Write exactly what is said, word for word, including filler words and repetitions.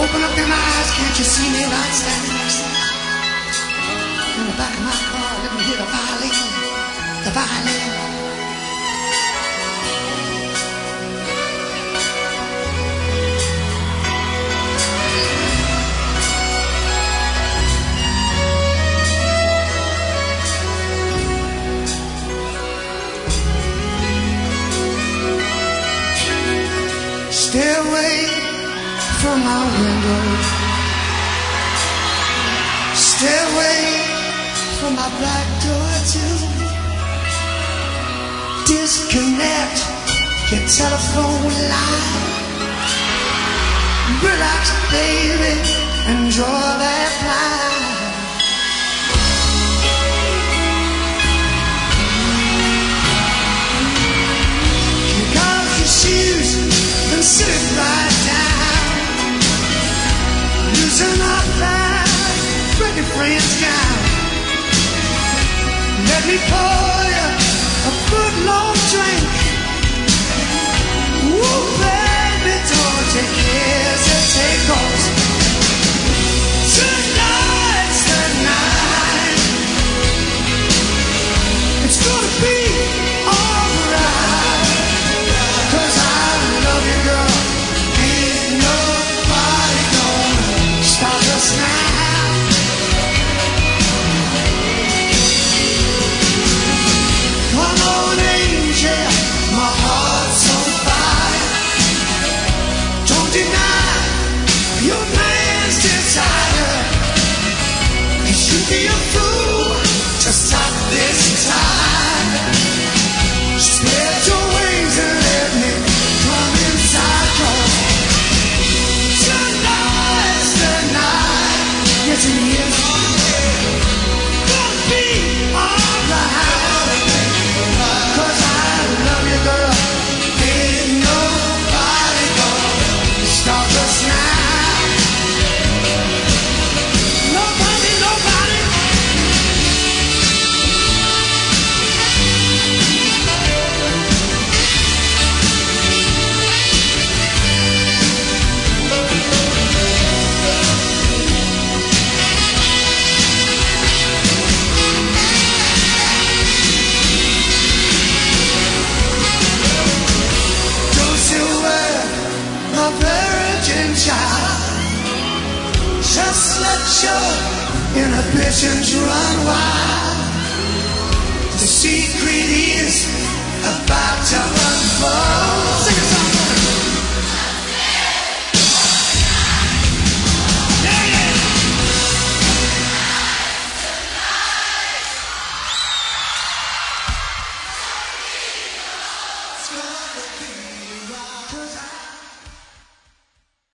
Open up them eyes, can't you see me right standing next to you? In the back of my car, let me hear the violin, the violin. Stay away from my window. Stay away from my back door too. Disconnect your telephone line. Relax, baby, and draw that line. Kick off your shoes and sit right down. Loosen up that breaking friends down. Let me pour you a good long drink. Ooh, baby, don't you hesitate, 'cause tonight's the night. It's gonna be alright, 'cause I love you, girl. Ain't nobody gonna stop us now. Come on, angel, my heart's on fire. Don't deny your man's desire. 'Cause you'd be a fool to stop this time. Spread your wings and let me come inside, 'cause tonight's the night. Yes, it is. Gonna be alright, 'cause I love you, girl. Ain't nobody gonna stop us now. Nobody, nobody. Don't you worry, my virgin child. Just let your inhibitions run